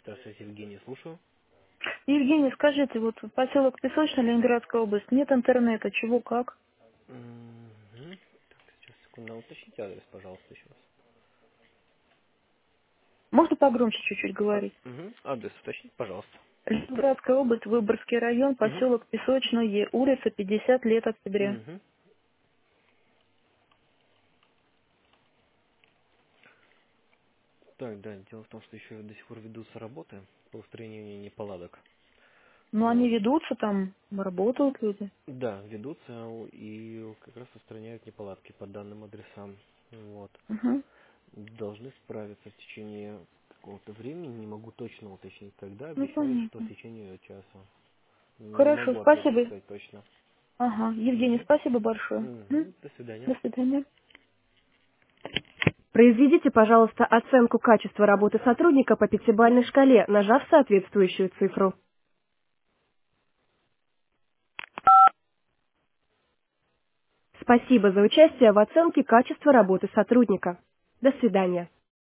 Здравствуйте, Евгений, слушаю. Евгений, скажите, вот поселок Песочный, Ленинградская область, нет интернета, чего, как? Мгм. Так, сейчас, секунду, уточните адрес, пожалуйста, еще раз. Можно погромче чуть-чуть говорить? Адрес уточните, пожалуйста. Ленинградская область, Выборгский район, Мгм. поселок Песочный, улица 50 лет октября. Мгм. Так, да, дело в том, что еще до сих пор ведутся работы по устранению неполадок. Ну, они Вот. ведутся там, работают люди. Да, ведутся и как раз устраняют неполадки по данным адресам. Вот. Угу. Должны справиться в течение какого-то времени, не могу точно уточнить когда, Ну, обещают, что в понятно. течение часа. Не Хорошо, могу ответить, спасибо. сказать точно. Ага, Евгений, Мгм. спасибо большое. Мгм. До свидания. До свидания. Произведите, пожалуйста, оценку качества работы сотрудника по пятибалльной шкале, нажав соответствующую цифру. Спасибо за участие в оценке качества работы сотрудника. До свидания.